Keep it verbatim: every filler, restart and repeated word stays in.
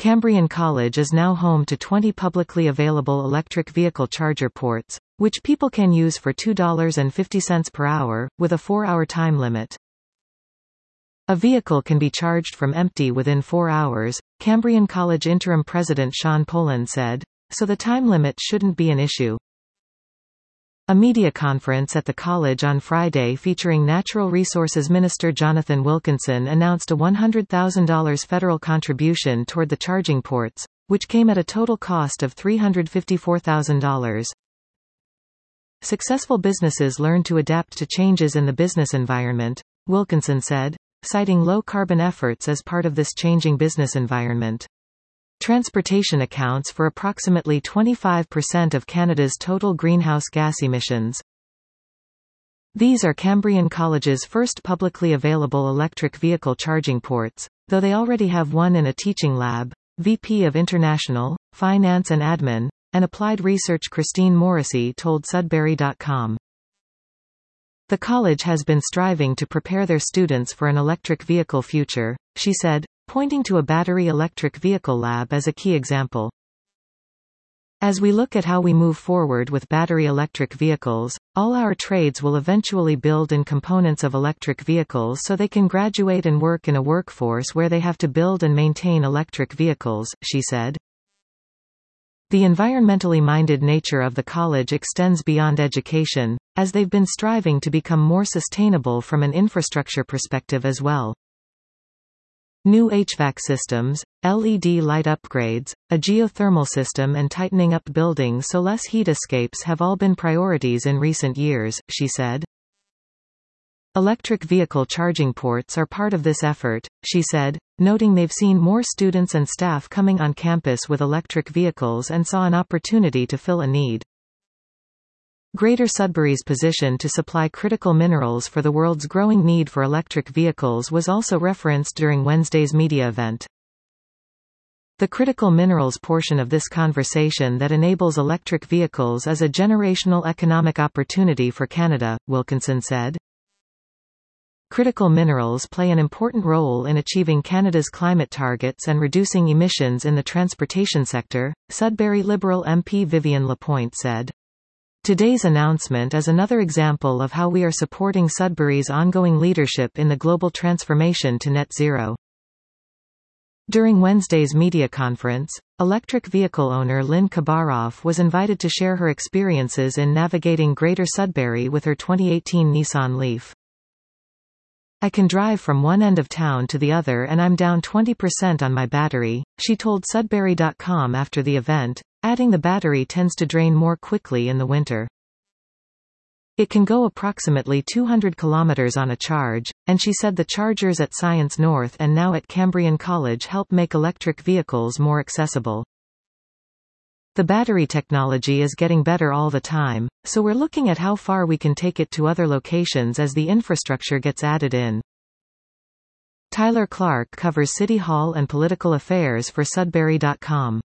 Cambrian College is now home to twenty publicly available electric vehicle charger ports, which people can use for two dollars and fifty cents per hour, with a four-hour time limit. A vehicle can be charged from empty within four hours, Cambrian College interim president Sean Poland said, so the time limit shouldn't be an issue. A media conference at the college on Friday featuring Natural Resources Minister Jonathan Wilkinson announced a one hundred thousand dollars federal contribution toward the charging ports, which came at a total cost of three hundred fifty-four thousand dollars. Successful businesses learn to adapt to changes in the business environment, Wilkinson said, citing low-carbon efforts as part of this changing business environment. Transportation accounts for approximately twenty-five percent of Canada's total greenhouse gas emissions. These are Cambrian College's first publicly available electric vehicle charging ports, though they already have one in a teaching lab. V P of International, Finance and Admin, and Applied Research Christine Morrissey told Sudbury dot com. The college has been striving to prepare their students for an electric vehicle future, she said, pointing to a battery electric vehicle lab as a key example. As we look at how we move forward with battery electric vehicles, all our trades will eventually build in components of electric vehicles so they can graduate and work in a workforce where they have to build and maintain electric vehicles, she said. The environmentally minded nature of the college extends beyond education, as they've been striving to become more sustainable from an infrastructure perspective as well. New H V A C systems, L E D light upgrades, a geothermal system and tightening up buildings so less heat escapes have all been priorities in recent years, she said. Electric vehicle charging ports are part of this effort, she said, noting they've seen more students and staff coming on campus with electric vehicles and saw an opportunity to fill a need. Greater Sudbury's position to supply critical minerals for the world's growing need for electric vehicles was also referenced during Wednesday's media event. The critical minerals portion of this conversation that enables electric vehicles is a generational economic opportunity for Canada, Wilkinson said. Critical minerals play an important role in achieving Canada's climate targets and reducing emissions in the transportation sector, Sudbury Liberal M P Vivian Lapointe said. Today's announcement is another example of how we are supporting Sudbury's ongoing leadership in the global transformation to net zero. During Wednesday's media conference, electric vehicle owner Lynn Kabaroff was invited to share her experiences in navigating Greater Sudbury with her twenty eighteen Nissan Leaf. I can drive from one end of town to the other and I'm down twenty percent on my battery, she told Sudbury dot com after the event, adding the battery tends to drain more quickly in the winter. It can go approximately two hundred kilometers on a charge, and she said the chargers at Science North and now at Cambrian College help make electric vehicles more accessible. The battery technology is getting better all the time, so we're looking at how far we can take it to other locations as the infrastructure gets added in. Tyler Clark covers City Hall and political affairs for Sudbury dot com.